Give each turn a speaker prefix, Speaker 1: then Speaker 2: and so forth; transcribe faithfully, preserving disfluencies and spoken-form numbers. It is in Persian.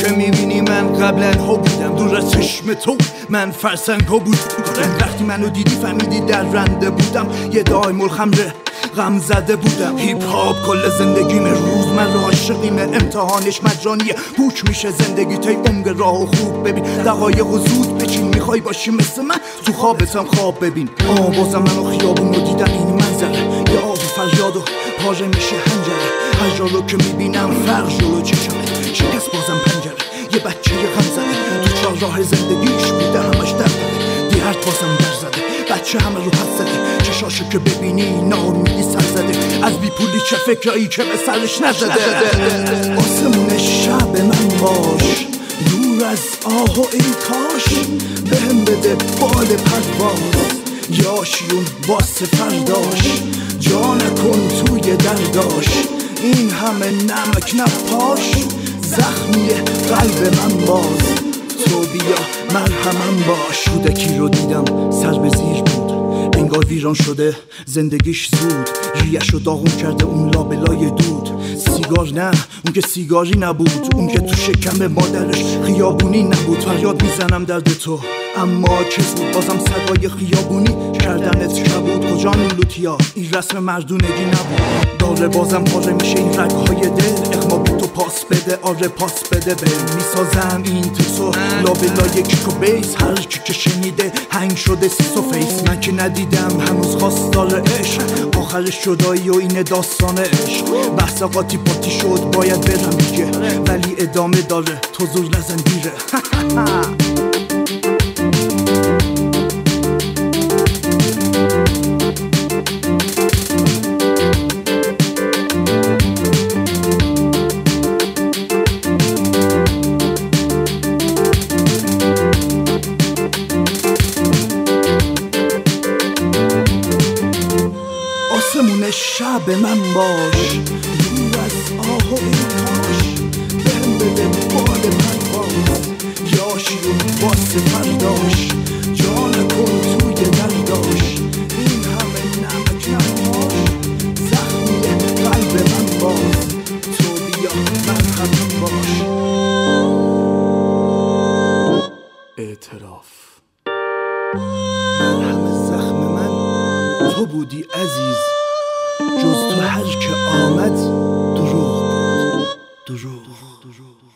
Speaker 1: که میبینی من قبلا ها بودم دور از چشم تو، من فرسنگ ها بودم. وقتی منو دیدی فهمیدی در رنده بودم، یه دای ملخمره غم زده بودم. هیپ هاپ کل زندگیم، روز من را عاشقیم، امتحانش مجانیه، پوچ میشه زندگی تای عمق راه و خوب ببین دقایق و زود بچین. میخوای باشی مثل من تو خوابتم خواب ببین. آه بازم منو خیابون رو دیدم این منظره، یه آبی فریاد و پاژه میشه هنجره. هر جا رو که میبینم فرق جلو چشمه، شکست بازم پنجره. یه بچه یه غم زده تو چار راه زندگیش بوده همش درد زده، دیرت بازم در زده، بچه همه رو پس زده. چشاشو که ببینی ناامیدی سر زده، از بی پولی چه فکرایی که به سرش نزده. آسمون شب من باش، دور از آه و ای کاش، بهم بده بال پرواز، یاشیون واسه فرداش، جا نکن توی درداش، این همه نمک نپاش، زخمی قلب من باز، تو بیا مرهمم باش. کودکی رو دیدم سر به زیر بود، انگار ویران شده زندگیش زود، ریش رو داغون کرده اون لابلای دود. سیگار نه اون که سیگاری نبود، اون که تو شکم مادرش خیابونی نبود. فریاد میزنم درد تو اما چه بود، بازم صدای خیابونی کردنت کبود. کجا نولوتیا این رسم مردونگی نبود، داره بازم پاره میشه این رگهای دل. اخما بی تو پاس بده، آره پاس بده به میسازم این تیسو لابلای کیک و بیس. هر کی که شنیده هنگ شده سیس و فیس، من که ندیدم هنوز خواستار عشق، آخرش جدایی و این داستان عشق. بحث قاطی پاتی شد باید برم دیگه، ولی ادامه داره تو زور نزن دیره. آسمون شب من باش، دور از آه و ای کاش، بهم بده بال پرواز، یاشیون واسه فرداش، جا نکن توی درداش، این همه نمک نپاش، زخمی قلب من باز، تو بیا مرهمم باش. اعتراف مرهم زخم من تو بودی عزیز، جز تو هر که آمد دروغ بود، دروغ.